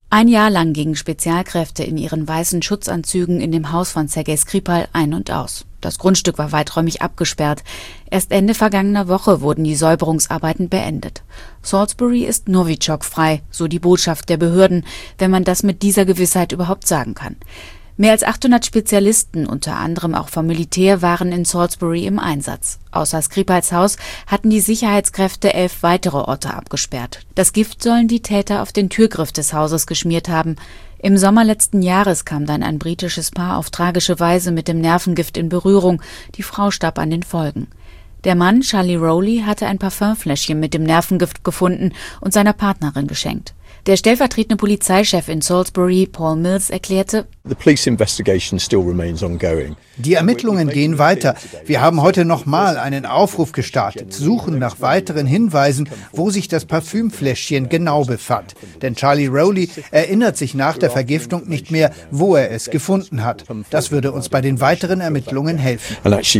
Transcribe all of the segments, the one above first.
Ein Jahr lang gingen Spezialkräfte in ihren weißen Schutzanzügen in dem Haus von Sergei Skripal ein und aus. Das Grundstück war weiträumig abgesperrt. Erst Ende vergangener Woche wurden die Säuberungsarbeiten beendet. Salisbury ist Novichok-frei, so die Botschaft der Behörden, wenn man das mit dieser Gewissheit überhaupt sagen kann. Mehr als 800 Spezialisten, unter anderem auch vom Militär, waren in Salisbury im Einsatz. Außer Skripals Haus hatten die Sicherheitskräfte 11 weitere Orte abgesperrt. Das Gift sollen die Täter auf den Türgriff des Hauses geschmiert haben. Im Sommer letzten Jahres kam dann ein britisches Paar auf tragische Weise mit dem Nervengift in Berührung. Die Frau starb an den Folgen. Der Mann, Charlie Rowley, hatte ein Parfümfläschchen mit dem Nervengift gefunden und seiner Partnerin geschenkt. Der stellvertretende Polizeichef in Salisbury, Paul Mills, erklärte: Die Ermittlungen gehen weiter. Wir haben heute nochmal einen Aufruf gestartet, suchen nach weiteren Hinweisen, wo sich das Parfümfläschchen genau befand. Denn Charlie Rowley erinnert sich nach der Vergiftung nicht mehr, wo er es gefunden hat. Das würde uns bei den weiteren Ermittlungen helfen.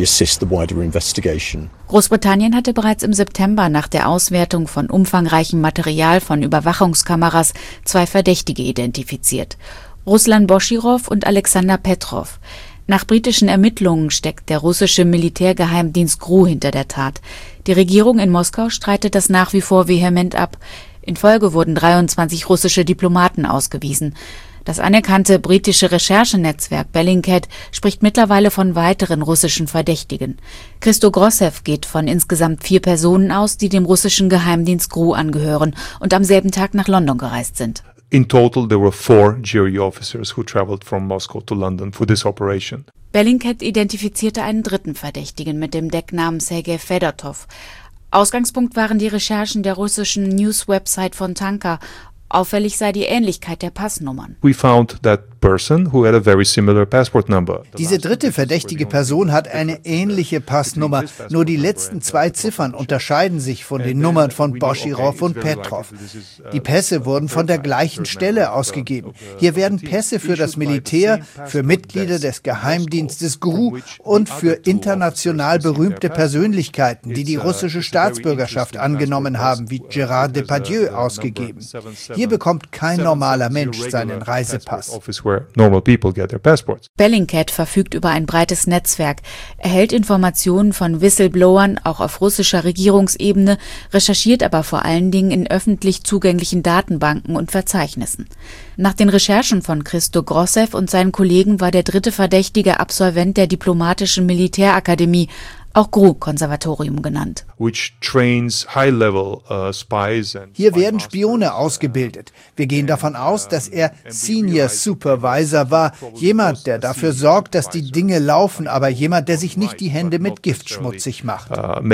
Großbritannien hatte bereits im September nach der Auswertung von umfangreichem Material von Überwachungskameras 2 Verdächtige identifiziert: Ruslan Boschirov und Alexander Petrov. Nach britischen Ermittlungen steckt der russische Militärgeheimdienst GRU hinter der Tat. Die Regierung in Moskau streitet das nach wie vor vehement ab. In Folge wurden 23 russische Diplomaten ausgewiesen. Das anerkannte britische Recherchenetzwerk Bellingcat spricht mittlerweile von weiteren russischen Verdächtigen. Christo Grossev geht von insgesamt 4 Personen aus, die dem russischen Geheimdienst GRU angehören und am selben Tag nach London gereist sind. In total, there were 4 GRU officers who traveled from Moscow to London for this operation. Bellingcat identifizierte einen dritten Verdächtigen mit dem Decknamen Sergei Fedotov. Ausgangspunkt waren die Recherchen der russischen News-Website von Tanka. Auffällig sei die Ähnlichkeit der Passnummern. We found that person who had a very similar passport number. Diese dritte verdächtige Person hat eine ähnliche Passnummer, nur die letzten 2 Ziffern unterscheiden sich von den Nummern von Boschirov und Petrov. Die Pässe wurden von der gleichen Stelle ausgegeben. Hier werden Pässe für das Militär, für Mitglieder des Geheimdienstes GRU und für international berühmte Persönlichkeiten, die die russische Staatsbürgerschaft angenommen haben, wie Gérard Depardieu, ausgegeben. Hier bekommt kein normaler Mensch seinen Reisepass. Bellingcat verfügt über ein breites Netzwerk, erhält Informationen von Whistleblowern, auch auf russischer Regierungsebene, recherchiert aber vor allen Dingen in öffentlich zugänglichen Datenbanken und Verzeichnissen. Nach den Recherchen von Christo Grossev und seinen Kollegen war der dritte Verdächtige Absolvent der Diplomatischen Militärakademie, auch GRU-Konservatorium genannt. Hier werden Spione ausgebildet. Wir gehen davon aus, dass er Senior Supervisor war, jemand, der dafür sorgt, dass die Dinge laufen, aber jemand, der sich nicht die Hände mit Gift schmutzig macht.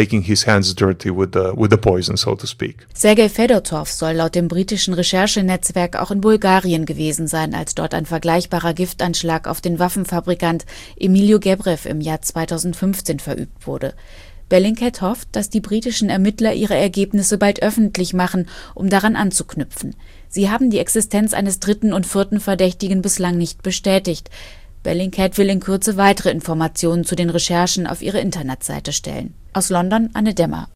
Sergei Fedotov soll laut dem britischen Recherchenetzwerk auch in Bulgarien gewesen sein, als dort ein vergleichbarer Giftanschlag auf den Waffenfabrikant Emilio Gebrev im Jahr 2015 verübt wurde. Bellingcat hofft, dass die britischen Ermittler ihre Ergebnisse bald öffentlich machen, um daran anzuknüpfen. Sie haben die Existenz eines dritten und vierten Verdächtigen bislang nicht bestätigt. Bellingcat will in Kürze weitere Informationen zu den Recherchen auf ihre Internetseite stellen. Aus London, Anne Demmer.